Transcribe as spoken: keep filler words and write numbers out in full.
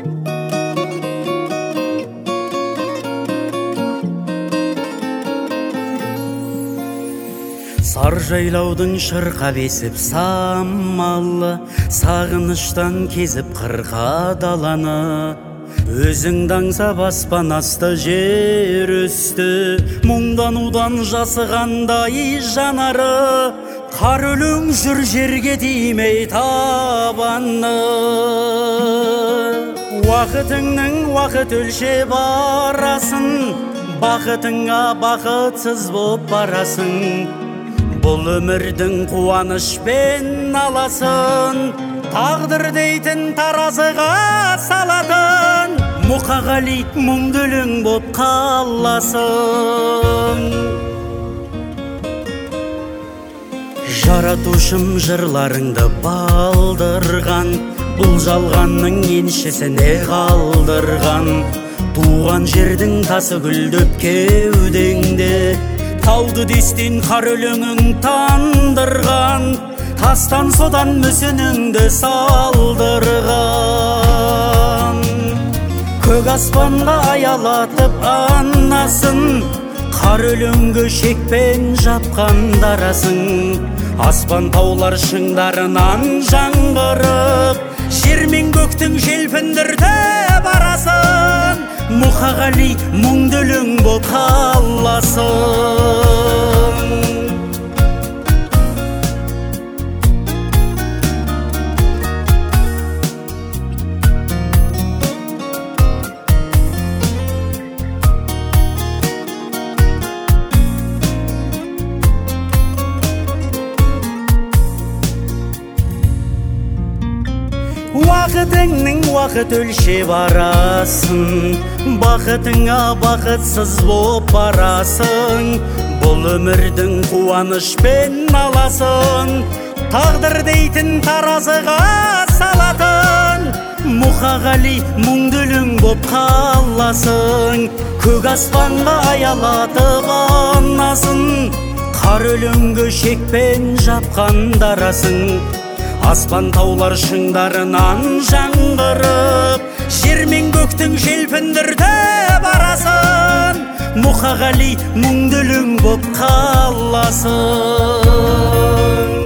Сар жайлаудың шырқап есіп самалы, сағыныштан кезіп қырқа даланы. Өзіңді аңсап аспан асты жер үсті, мұңданудан жасығандай жанары. Қар өлең жүр жерге тимей табаны. Уақытыңның уақыт өлшеп арасын, бақытыңа бақытсыз боп барасың. Бұл өмірдің қуанышпен аласын, тағдыр дейтін таразыға салатын. Мұқағали мұңды өлең боп қаласың. Жаратушым жырларыңды балдырған, бұл жалғанның еншісіне қалдырған. Туған жердің тасы гүлдеп кеудеңде, тауды дестен қар өлеңің тандырған. Тастан содан мүсініңді салдырған. Көк аспанға аялатып анасын, қар өлеңгі шекпен жапқан дарасың. Аспан таулар шыңдарынан жаңғырып, жер мен көктің желпіндірді барасын. Мұқағали мұңды өлең боп қаласың. Уақытыңның уақыт өлшеп арасын, бақытыңа бақытсыз боп барасың. Бұл өмірдің қуанышпен аласын, тағдыр дейтін таразыға салатын. Мұқағали мұңды өлең боп қаласың. Көк аспанға аялатып анасын, қар өлеңгі шекпен жапқан дарасың. Аспан таулар шыңдарынан жаңғырып, жер мен көктің желпіндірді барасын. Мұқағали мұңды өлең боп қаласың.